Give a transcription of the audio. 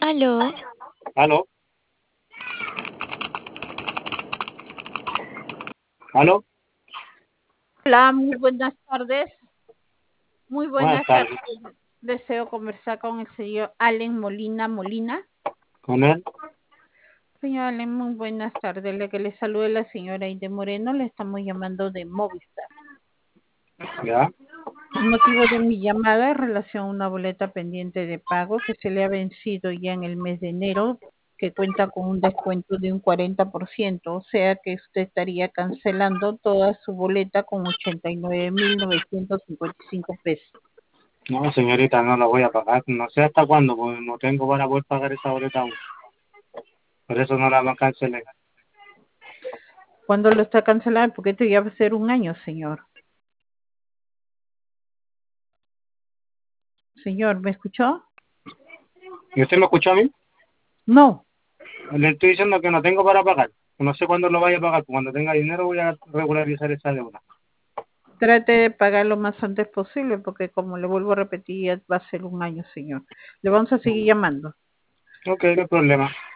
Aló, ¿Aló? ¿Aló? Hola, muy buenas tardes. Muy Buenas buenas tardes. tardes. Deseo conversar con el señor Allen Molina. ¿Con él? Señor Allen, muy buenas tardes. Le que le salude la señora Ide Moreno. Le estamos llamando de Movistar. ¿Ya? El motivo de mi llamada es en relación a una boleta pendiente de pago que se le ha vencido ya en el mes de enero, que cuenta con un descuento de un 40%, o sea que usted estaría cancelando toda su boleta con 89.955 pesos. No, señorita, no la voy a pagar. No sé hasta cuándo, porque no tengo para poder pagar esa boleta aún. Por eso no la cancelé. ¿Cuándo lo está cancelando? Porque esto ya va a ser un año, señor. Señor, ¿me escuchó? ¿Y usted me escuchó a mí? No. Le estoy diciendo que no tengo para pagar. No sé cuándo lo vaya a pagar. Cuando tenga dinero voy a regularizar esa deuda. Trate de pagar lo más antes posible, porque como le vuelvo a repetir, ya va a ser un año, señor. Le vamos a seguir llamando. Ok, no hay problema.